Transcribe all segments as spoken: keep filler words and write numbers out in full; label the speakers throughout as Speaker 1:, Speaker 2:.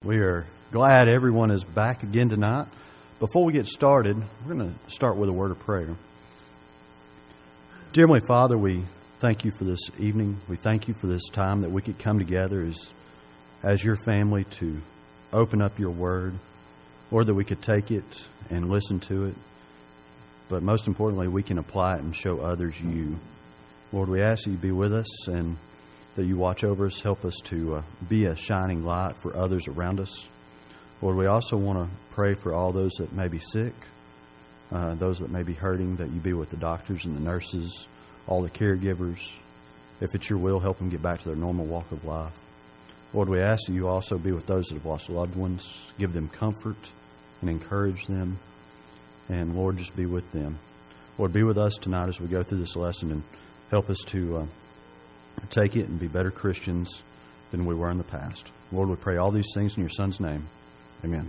Speaker 1: We are glad everyone is back again tonight. Before we get started, we're going to start with a word of prayer. Dear Heavenly Father, we thank you for this evening. We thank you for this time that we could come together as, as your family to open up your word, or that we could take it and listen to it. But most importantly, we can apply it and show others you. Lord, we ask that you be with us and that you watch over us, help us to uh, be a shining light for others around us. Lord, we also want to pray for all those that may be sick, uh, those that may be hurting, that you be with the doctors and the nurses, all the caregivers. If it's your will, help them get back to their normal walk of life. Lord, we ask that you also be with those that have lost loved ones, give them comfort and encourage them. And Lord, just be with them. Lord, be with us tonight as we go through this lesson and help us to uh, take it and be better Christians than we were in the past. Lord, we pray all these things in your Son's name. Amen.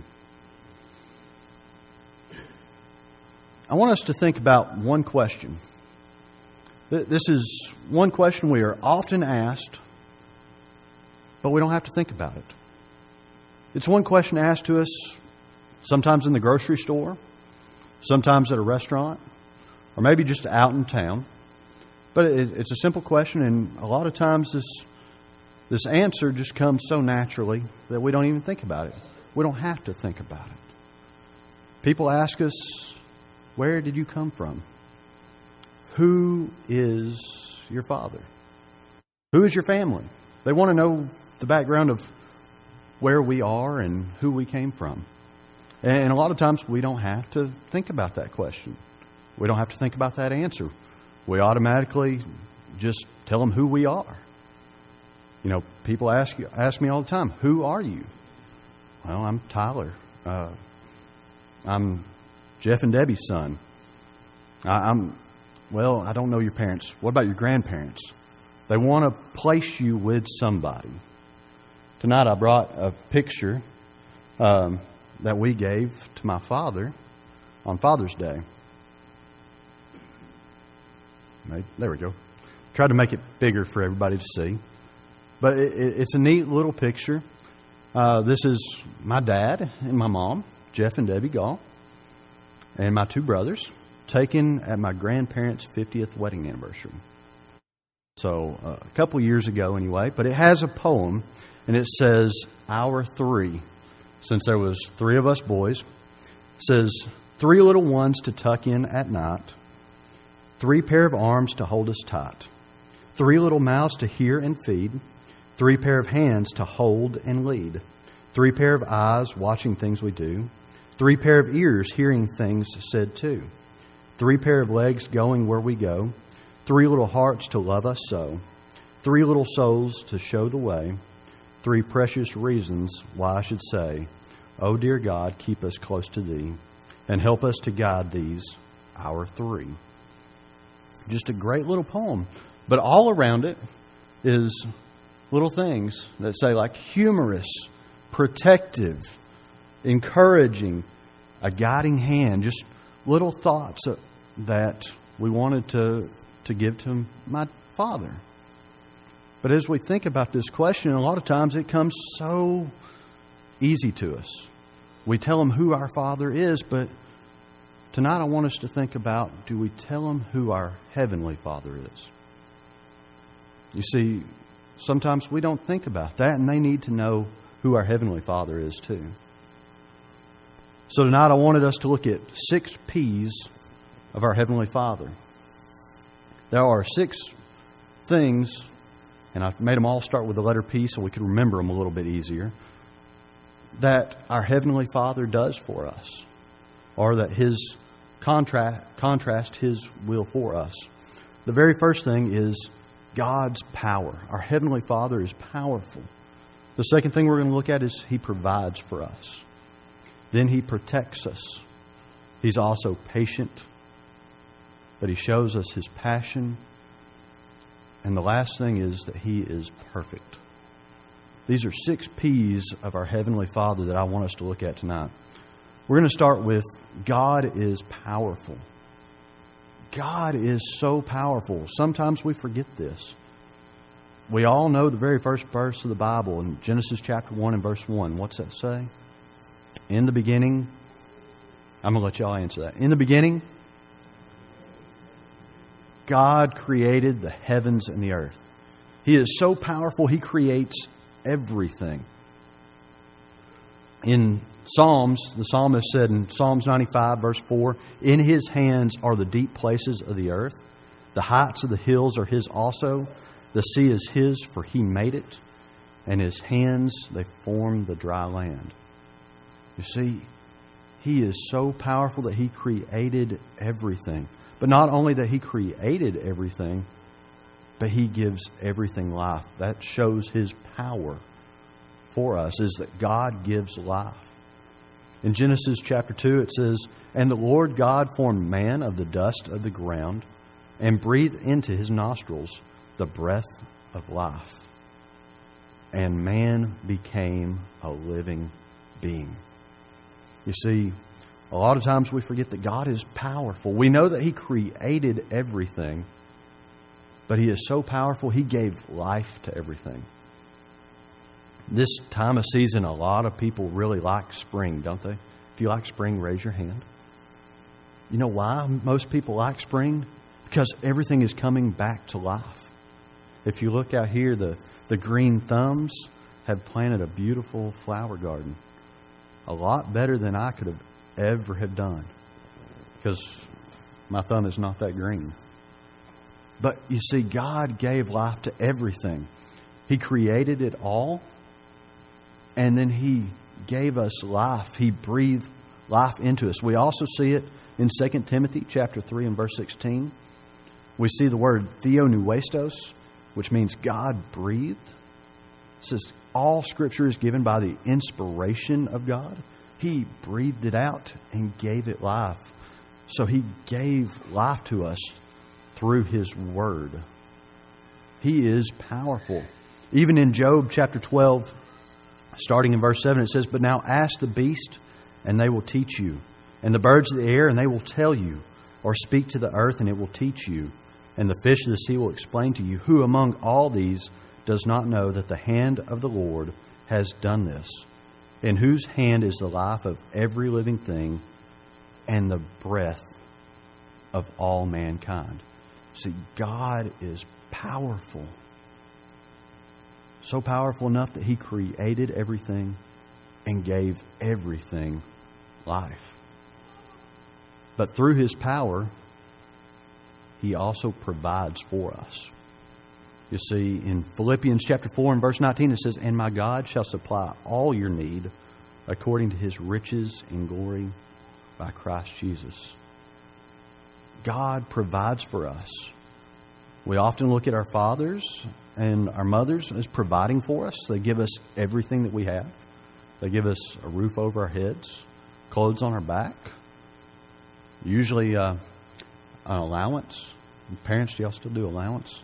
Speaker 1: I want us to think about one question. This is one question we are often asked, but we don't have to think about it. It's one question asked to us sometimes in the grocery store, sometimes at a restaurant, or maybe just out in town. But it's a simple question, and a lot of times this this answer just comes so naturally that we don't even think about it. We don't have to think about it. People ask us, where did you come from? Who is your father? Who is your family? They want to know the background of where we are and who we came from. And a lot of times we don't have to think about that question. We don't have to think about that answer. We automatically just tell them who we are. You know, people ask you, ask me all the time, who are you? Well, I'm Tyler. Uh, I'm Jeff and Debbie's son. I, I'm, well, I don't know your parents. What about your grandparents? They want to place you with somebody. Tonight I brought a picture um, that we gave to my father on Father's Day. There we go. Tried to make it bigger for everybody to see. But it, it, it's a neat little picture. Uh, this is my dad and my mom, Jeff and Debbie Gall, and my two brothers, taken at my grandparents' fiftieth wedding anniversary. So uh, a couple years ago anyway. But it has a poem, and it says, Our Three. Since there was three of us boys, it says, three little ones to tuck in at night, three pair of arms to hold us tight, three little mouths to hear and feed, three pair of hands to hold and lead, three pair of eyes watching things we do, three pair of ears hearing things said too, three pair of legs going where we go, three little hearts to love us so, three little souls to show the way, three precious reasons why I should say, Oh dear God, keep us close to Thee, and help us to guide these, our three. Just a great little poem. But all around it is little things that say like humorous, protective, encouraging, a guiding hand. Just little thoughts that we wanted to, to give to my father. But as we think about this question, a lot of times it comes so easy to us. We tell him who our Father is, but tonight I want us to think about, do we tell him who our Heavenly Father is? You see, sometimes we don't think about that, and they need to know who our Heavenly Father is too. So tonight I wanted us to look at six P's of our Heavenly Father. There are six things, and I've made them all start with the letter P so we can remember them a little bit easier, that our Heavenly Father does for us, or that His contrast, contrast His will for us. The very first thing is God's power. Our Heavenly Father is powerful. The second thing we're going to look at is He provides for us. Then He protects us. He's also patient, but He shows us His passion. And the last thing is that He is perfect. These are six P's of our Heavenly Father that I want us to look at tonight. We're going to start with God is powerful. God is so powerful. Sometimes we forget this. we all know the very first verse of the Bible in Genesis chapter one and verse one. What's that say? In the beginning, I'm going to let y'all answer that. In the beginning, God created the heavens and the earth. He is so powerful, He creates everything. In Psalms, the psalmist said in Psalms ninety-five, verse four, in His hands are the deep places of the earth. The heights of the hills are His also. The sea is His, for He made it. And His hands, they form the dry land. You see, He is so powerful that He created everything. But not only that He created everything, but He gives everything life. That shows His power for us, is that God gives life. In Genesis chapter two, it says, and the Lord God formed man of the dust of the ground and breathed into his nostrils the breath of life. And man became a living being. You see, a lot of times we forget that God is powerful. We know that He created everything, but He is so powerful, He gave life to everything. This time of season, a lot of people really like spring, don't they? If you like spring, raise your hand. You know why most people like spring? Because everything is coming back to life. If you look out here, the, the green thumbs have planted a beautiful flower garden. A lot better than I could have ever have done. Because my thumb is not that green. But you see, God gave life to everything. He created it all. And then He gave us life. He breathed life into us. We also see it in Second Timothy chapter three and verse sixteen. We see the word theopneustos, which means God breathed. It says all Scripture is given by the inspiration of God. He breathed it out and gave it life. So He gave life to us through His Word. He is powerful. Even in Job chapter twelve, starting in verse seven, it says, but now ask the beast, and they will teach you, and the birds of the air, and they will tell you, or speak to the earth, and it will teach you, and the fish of the sea will explain to you. Who among all these does not know that the hand of the Lord has done this? In whose hand is the life of every living thing, and the breath of all mankind? See, God is powerful. So powerful enough that He created everything and gave everything life. But through His power, He also provides for us. You see, in Philippians chapter four and verse nineteen, it says, and my God shall supply all your need according to His riches in glory by Christ Jesus. God provides for us. We often look at our fathers and our mothers as providing for us. They give us everything that we have. They give us a roof over our heads, clothes on our back, usually uh, an allowance. Parents, do y'all still do allowance?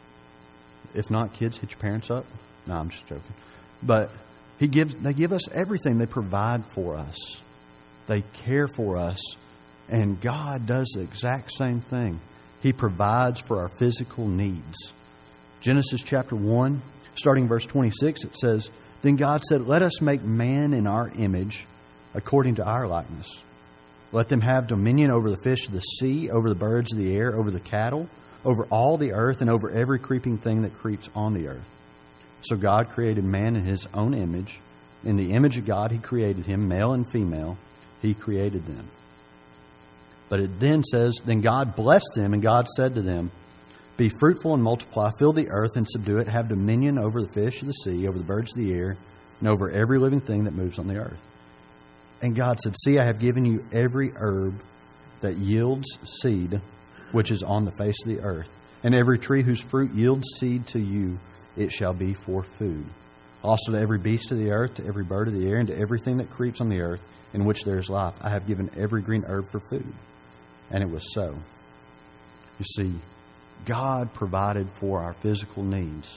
Speaker 1: If not, kids, hit your parents up. No, I'm just joking. But he gives. They give us everything. They provide for us. They care for us. And God does the exact same thing. He provides for our physical needs. Genesis chapter one, starting verse twenty-six, it says, then God said, let us make man in our image, according to our likeness. Let them have dominion over the fish of the sea, over the birds of the air, over the cattle, over all the earth, and over every creeping thing that creeps on the earth. So God created man in His own image. In the image of God He created him, male and female. He created them. But it then says, then God blessed them, and God said to them, be fruitful and multiply, fill the earth and subdue it, have dominion over the fish of the sea, over the birds of the air, and over every living thing that moves on the earth. And God said, see, I have given you every herb that yields seed, which is on the face of the earth, and every tree whose fruit yields seed to you, it shall be for food. Also to every beast of the earth, to every bird of the air, and to everything that creeps on the earth, in which there is life, I have given every green herb for food. And it was so. You see, God provided for our physical needs.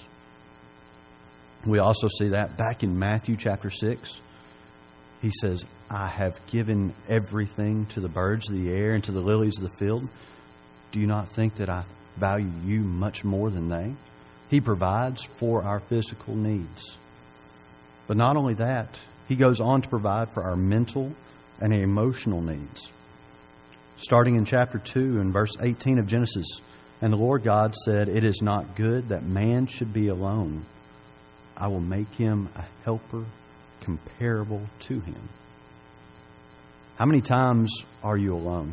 Speaker 1: We also see that back in Matthew chapter six. He says, I have given everything to the birds of the air and to the lilies of the field. Do you not think that I value you much more than they? He provides for our physical needs. But not only that, He goes on to provide for our mental and emotional needs. Starting in chapter two and verse eighteen of Genesis, "And the Lord God said, It is not good that man should be alone. I will make him a helper comparable to him." How many times are you alone?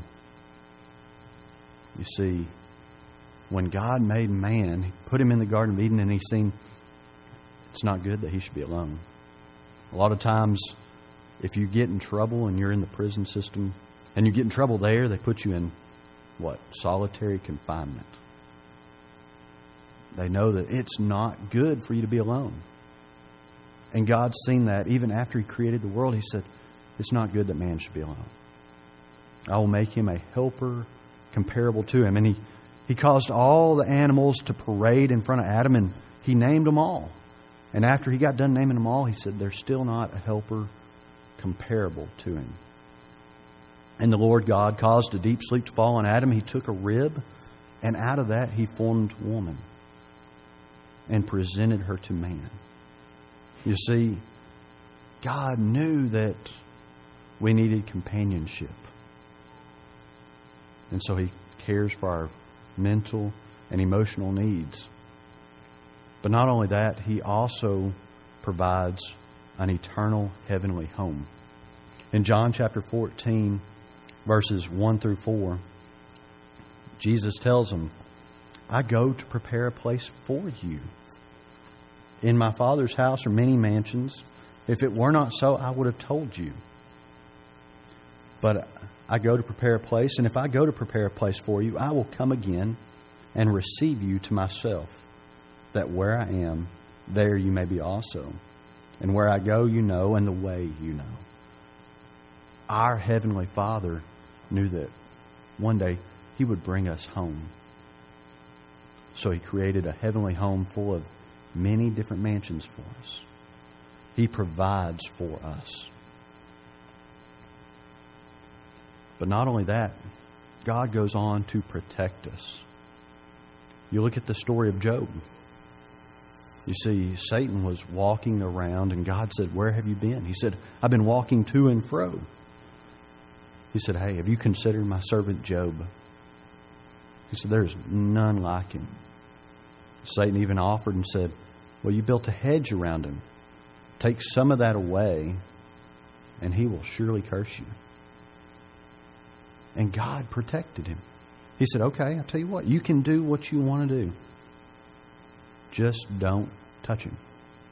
Speaker 1: You see, when God made man, He put him in the Garden of Eden, and He seen it's not good that he should be alone. A lot of times, if you get in trouble and you're in the prison system, and you get in trouble there, they put you in, what, solitary confinement. They know that it's not good for you to be alone. And God's seen that. Even after He created the world, He said, it's not good that man should be alone. I will make him a helper comparable to him. And He, he caused all the animals to parade in front of Adam, and He named them all. And after He got done naming them all, He said, they're still not a helper comparable to him. And the Lord God caused a deep sleep to fall on Adam. He took a rib, and out of that He formed woman and presented her to man. You see, God knew that we needed companionship. And so He cares for our mental and emotional needs. But not only that, He also provides an eternal heavenly home. In John chapter fourteen, verses one through four, Jesus tells them, I go to prepare a place for you. In my Father's house are many mansions. If it were not so, I would have told you. But I go to prepare a place, and if I go to prepare a place for you, I will come again and receive you to myself, that where I am, there you may be also. And where I go, you know, and the way you know. Our Heavenly Father knew that one day He would bring us home. So He created a heavenly home full of many different mansions for us. He provides for us. But not only that, God goes on to protect us. You look at the story of Job. You see, Satan was walking around, and God said, where have you been? He said, I've been walking to and fro. He said, hey, have you considered my servant Job? He said, there's none like him. Satan even offered and said, well, you built a hedge around him. Take some of that away, and he will surely curse you. And God protected him. He said, okay, I'll tell you what, you can do what you want to do. Just don't touch him.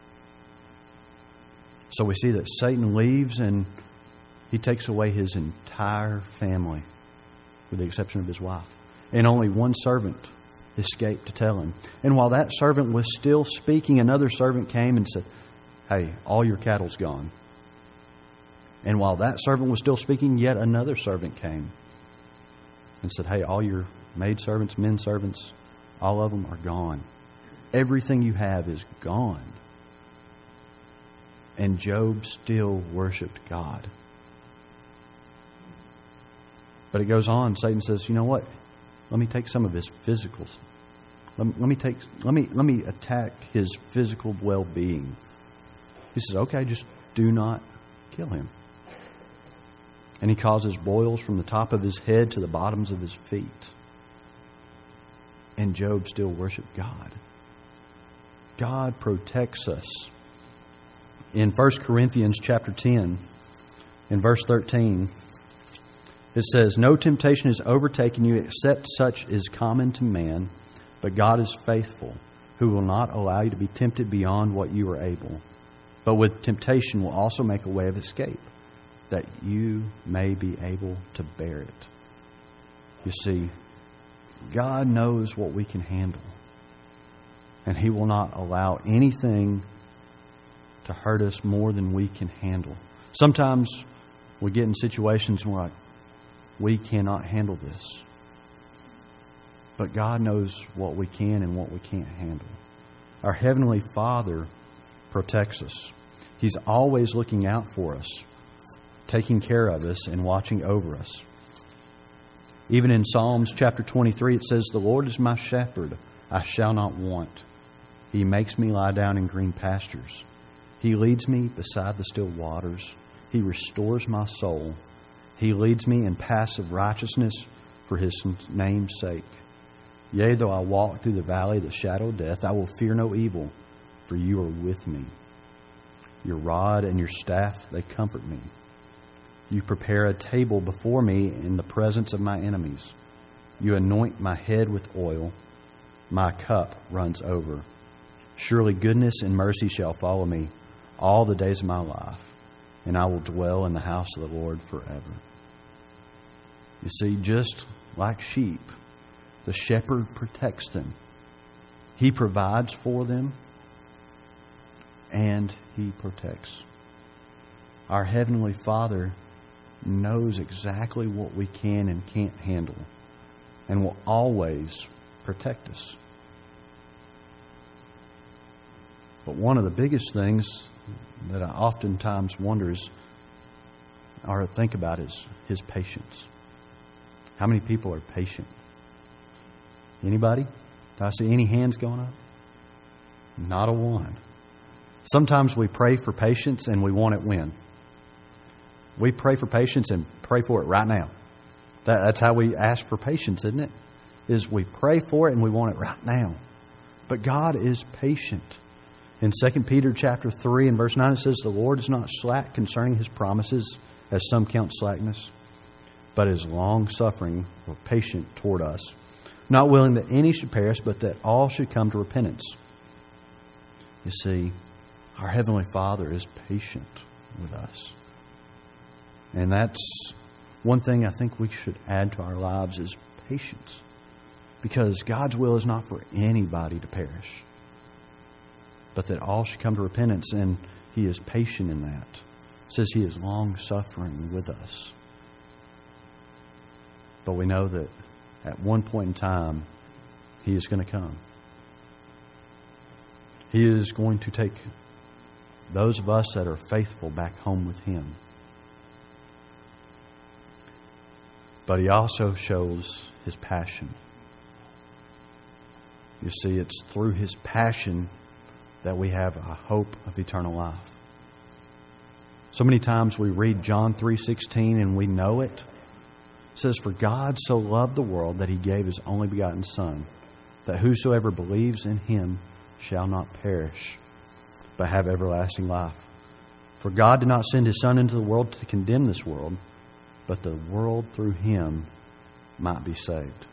Speaker 1: So we see that Satan leaves, and he takes away his entire family, with the exception of his wife. And only one servant escaped to tell him. And while that servant was still speaking, another servant came and said, hey, all your cattle's gone. And while that servant was still speaking, yet another servant came and said, hey, all your maidservants, men servants, all of them are gone. Everything you have is gone. And Job still worshipped God. But it goes on. Satan says, you know what? Let me take some of his physicals. Let me, let me take. Let me let me attack his physical well-being. He says, okay, just do not kill him. And he causes boils from the top of his head to the bottoms of his feet. And Job still worshiped God. God protects us. In First Corinthians chapter ten, in verse thirteen, it says, no temptation has overtaken you except such is common to man, but God is faithful, who will not allow you to be tempted beyond what you are able, but with temptation will also make a way of escape, that you may be able to bear it. You see, God knows what we can handle, and He will not allow anything to hurt us more than we can handle. Sometimes we get in situations and we're like, we cannot handle this. But God knows what we can and what we can't handle. Our Heavenly Father protects us. He's always looking out for us, taking care of us and watching over us. Even in Psalms chapter twenty-three, it says, the Lord is my shepherd, I shall not want. He makes me lie down in green pastures. He leads me beside the still waters. He restores my soul. He leads me in paths of righteousness for His name's sake. Yea, though I walk through the valley of the shadow of death, I will fear no evil, for You are with me. Your rod and Your staff, they comfort me. You prepare a table before me in the presence of my enemies. You anoint my head with oil. My cup runs over. Surely goodness and mercy shall follow me all the days of my life, and I will dwell in the house of the Lord forever. You see, just like sheep, the shepherd protects them. He provides for them, and He protects. Our Heavenly Father knows exactly what we can and can't handle, and will always protect us. But one of the biggest things that I oftentimes wonder is, or think about, is His patience. How many people are patient? Anybody? Do I see any hands going up? Not a one. Sometimes we pray for patience and we want it when? We pray for patience and pray for it right now. That, that's how we ask for patience, isn't it? Is we pray for it and we want it right now. But God is patient. In Second Peter chapter three and verse nine, it says, "The Lord is not slack concerning His promises, as some count slackness, but is long-suffering or patient toward us, not willing that any should perish, but that all should come to repentance." You see, our Heavenly Father is patient with us. And that's one thing I think we should add to our lives, is patience. Because God's will is not for anybody to perish, but that all should come to repentance, and He is patient in that. It says He is long-suffering with us. But we know that at one point in time, He is going to come. He is going to take those of us that are faithful back home with Him. But He also shows His passion. You see, it's through His passion that we have a hope of eternal life. So many times we read John three sixteen and we know it. It says, "For God so loved the world that He gave His only begotten Son, that whosoever believes in Him shall not perish, but have everlasting life. For God did not send His Son into the world to condemn this world, but the world through Him might be saved."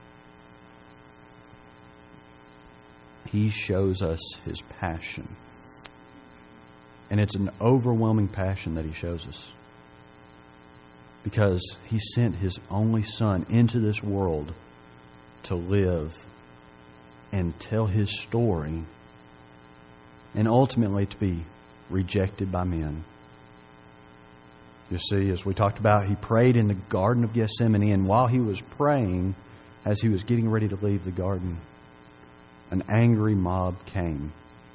Speaker 1: He shows us His passion. And it's an overwhelming passion that He shows us. Because He sent His only Son into this world to live and tell His story, and ultimately to be rejected by men. You see, as we talked about, He prayed in the Garden of Gethsemane, and while He was praying, as He was getting ready to leave the garden, an angry mob came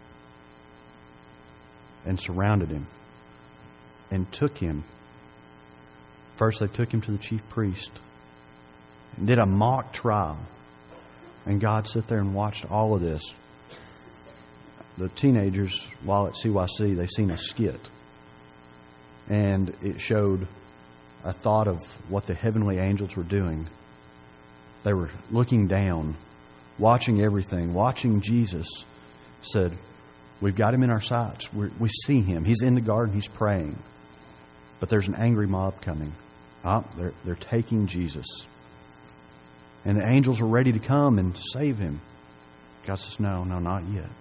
Speaker 1: and surrounded Him and took Him. First, they took Him to the chief priest and did a mock trial. And God sat there and watched all of this. The teenagers, while at C Y C, they seen a skit. And it showed a thought of what the heavenly angels were doing. They were looking down, watching everything, watching Jesus. Said, "We've got Him in our sights. We're, we see Him. He's in the garden. He's praying. But there's an angry mob coming. Oh, they're, they're taking Jesus. And the angels are ready to come and save Him." God says, no, no, not yet.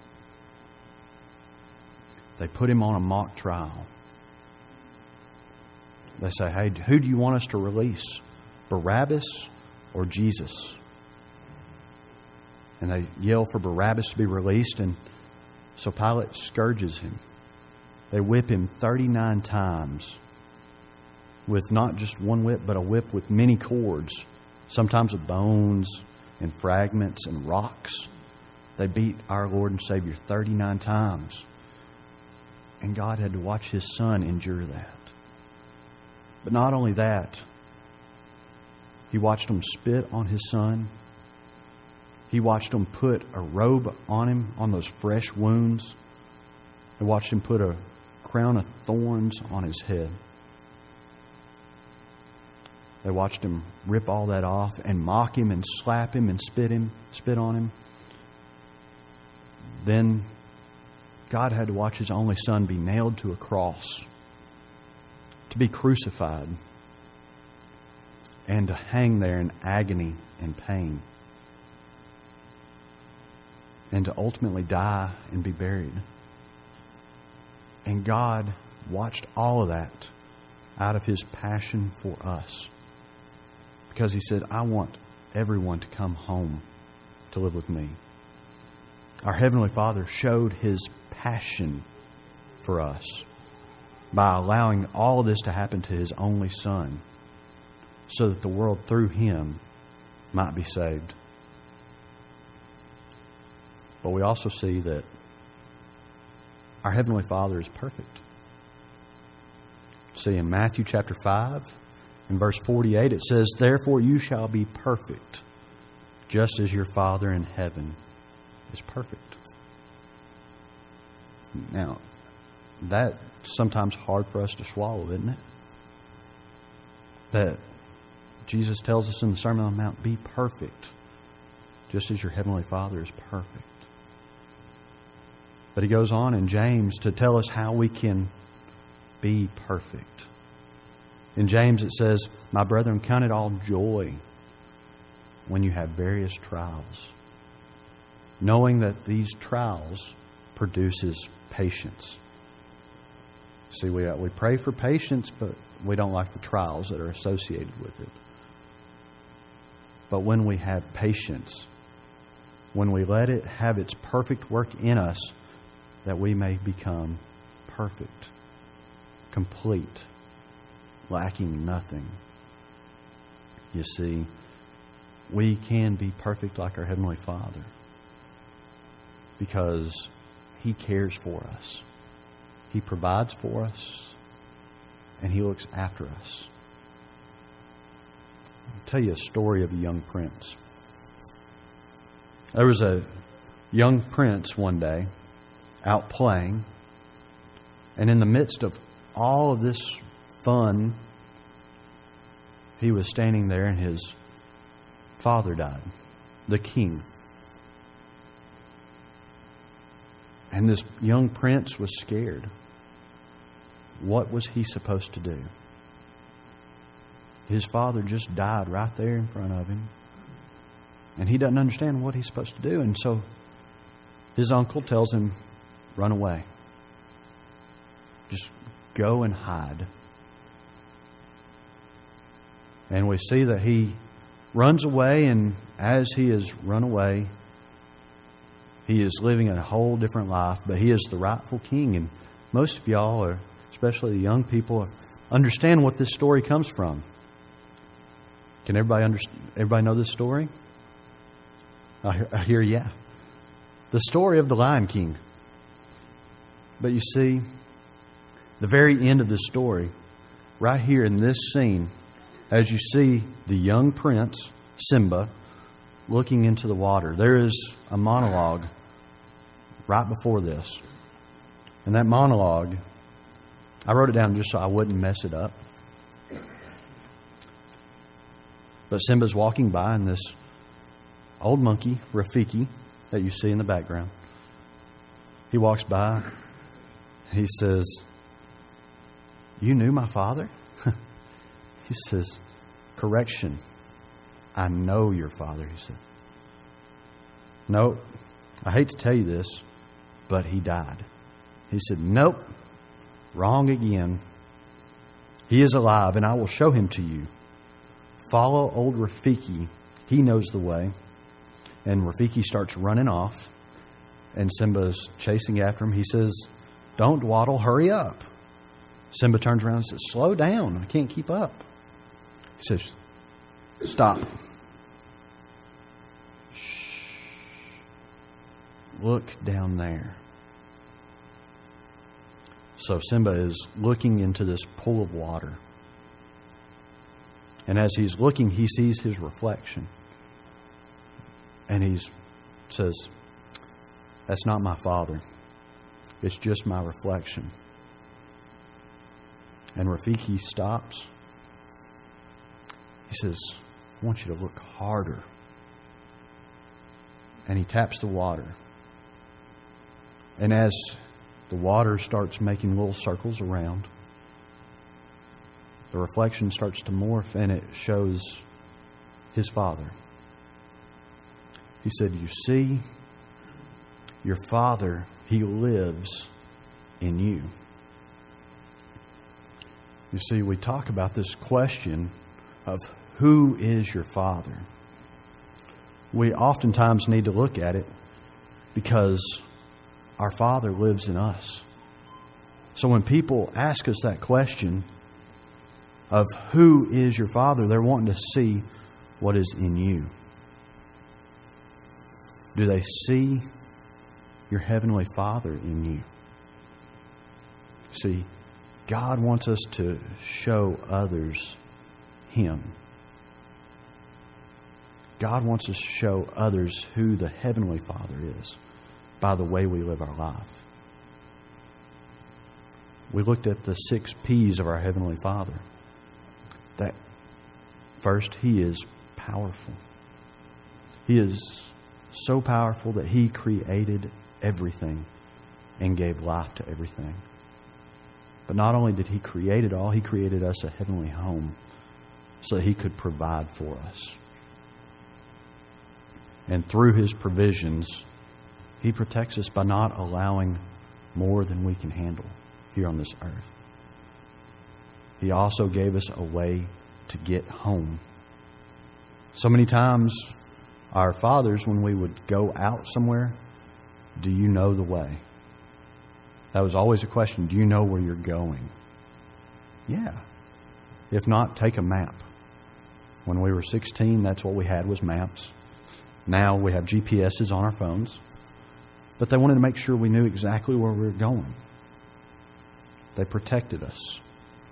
Speaker 1: They put Him on a mock trial. They say, "Hey, who do you want us to release? Barabbas or Jesus?" And they yell for Barabbas to be released, and so Pilate scourges Him. They whip Him thirty-nine times with not just one whip, but a whip with many cords, sometimes with bones and fragments and rocks. They beat our Lord and Savior thirty-nine times. And God had to watch His Son endure that. But not only that, He watched them spit on His Son. He watched them put a robe on him, on those fresh wounds. They watched him put a crown of thorns on his head. They watched him rip all that off and mock him and slap him and spit him, spit on him. Then God had to watch His only Son be nailed to a cross, to be crucified, and to hang there in agony and pain, and to ultimately die and be buried. And God watched all of that out of His passion for us, because He said, I want everyone to come home to live with me. Our Heavenly Father showed His passion for us by allowing all of this to happen to His only Son, so that the world through Him might be saved. But we also see that our Heavenly Father is perfect. See, in Matthew chapter five, in verse forty-eight, it says, Therefore you shall be perfect, just as your Father in heaven is perfect. Now, that's sometimes hard for us to swallow, isn't it? That Jesus tells us in the Sermon on the Mount, be perfect, just as your Heavenly Father is perfect. But he goes on in James to tell us how we can be perfect. In James it says, My brethren, count it all joy when you have various trials, knowing that these trials produces patience. See, we, we pray for patience, but we don't like the trials that are associated with it. But when we have patience, when we let it have its perfect work in us, that we may become perfect, complete, lacking nothing. You see, we can be perfect like our Heavenly Father because He cares for us. He provides for us, and He looks after us. I'll tell you a story of a young prince. There was a young prince one day out playing, and in the midst of all of this fun, he was standing there and his father died, the king. And this young prince was scared. What was he supposed to do? His father just died right there in front of him. And he doesn't understand what he's supposed to do. And so his uncle tells him, run away. Just go and hide. And we see that he runs away, and as he has run away, he is living a whole different life, but he is the rightful king. And most of y'all, or especially the young people, understand what this story comes from. Can everybody understand? Everybody know this story? I hear, I hear, yeah. The story of the Lion King. But you see, the very end of this story, right here in this scene, as you see the young prince, Simba, looking into the water, there is a monologue right before this. And that monologue, I wrote it down just so I wouldn't mess it up. But Simba's walking by, and this old monkey, Rafiki, that you see in the background, he walks by. He says, "You knew my father?" He says, "Correction, I know your father," he said. "No, I hate to tell you this, but he died." He said, "Nope, wrong again. He is alive, and I will show him to you. Follow old Rafiki. He knows the way." And Rafiki starts running off, and Simba's chasing after him. He says, "Don't dawdle, hurry up." Simba turns around and says, "Slow down, I can't keep up." He says, "Stop. Shh. Look down there." So Simba is looking into this pool of water. And as he's looking, he sees his reflection. And he's says, "That's not my Father. It's just my reflection." And Rafiki stops. He says, "I want you to look harder." And he taps the water. And as the water starts making little circles around, the reflection starts to morph and it shows his Father. He said, "You see, your Father, He lives in you." You see, we talk about this question of who is your Father. We oftentimes need to look at it because our Father lives in us. So when people ask us that question of who is your Father, they're wanting to see what is in you. Do they see your Heavenly Father in you? See, God wants us to show others Him. God wants us to show others who the Heavenly Father is by the way we live our life. We looked at the six P's of our Heavenly Father. That first, He is powerful. He is so powerful that He created everything and gave life to everything. But not only did He create it all, He created us a heavenly home so that He could provide for us. And through His provisions, He protects us by not allowing more than we can handle here on this earth. He also gave us a way to get home. So many times, our fathers, when we would go out somewhere, "Do you know the way?" That was always a question. Do you know where you're going? Yeah. If not, take a map. When we were sixteen, that's what we had was maps. Now we have G P S's on our phones. But they wanted to make sure we knew exactly where we were going. They protected us.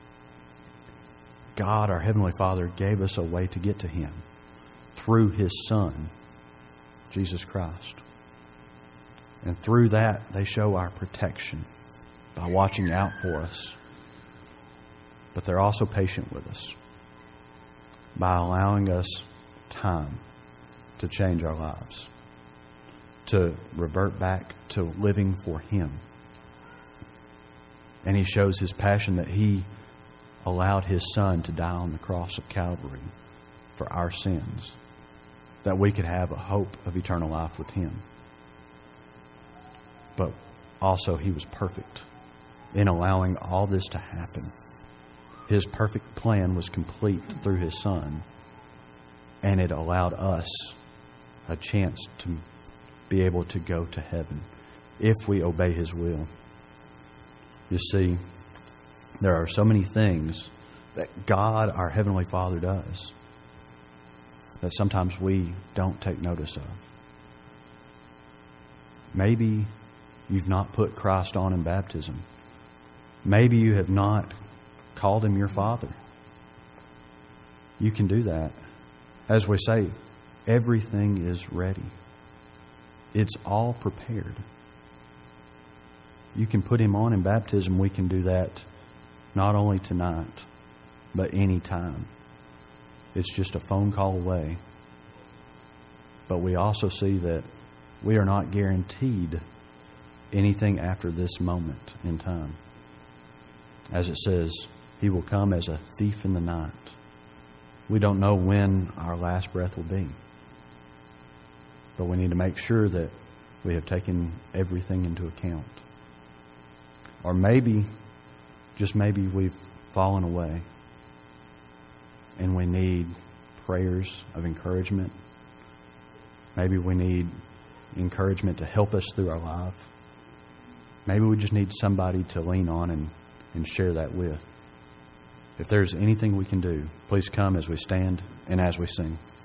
Speaker 1: God, our Heavenly Father, gave us a way to get to Him through His Son, Jesus Christ. And through that, they show our protection by watching out for us. But they're also patient with us by allowing us time to change our lives, to revert back to living for Him. And He shows His passion that He allowed His Son to die on the cross of Calvary for our sins, that we could have a hope of eternal life with Him. But also He was perfect in allowing all this to happen. His perfect plan was complete through His Son, and it allowed us a chance to be able to go to heaven if we obey His will. You see, there are so many things that God, our Heavenly Father, does that sometimes we don't take notice of. Maybe you've not put Christ on in baptism. Maybe you have not called Him your Father. You can do that. As we say, everything is ready. It's all prepared. You can put Him on in baptism. We can do that not only tonight, but any time. It's just a phone call away. But we also see that we are not guaranteed anything after this moment in time. As it says, He will come as a thief in the night. We don't know when our last breath will be. But we need to make sure that we have taken everything into account. Or maybe, just maybe we've fallen away and we need prayers of encouragement. Maybe we need encouragement to help us through our life. Maybe we just need somebody to lean on and, and share that with. If there's anything we can do, please come as we stand and as we sing.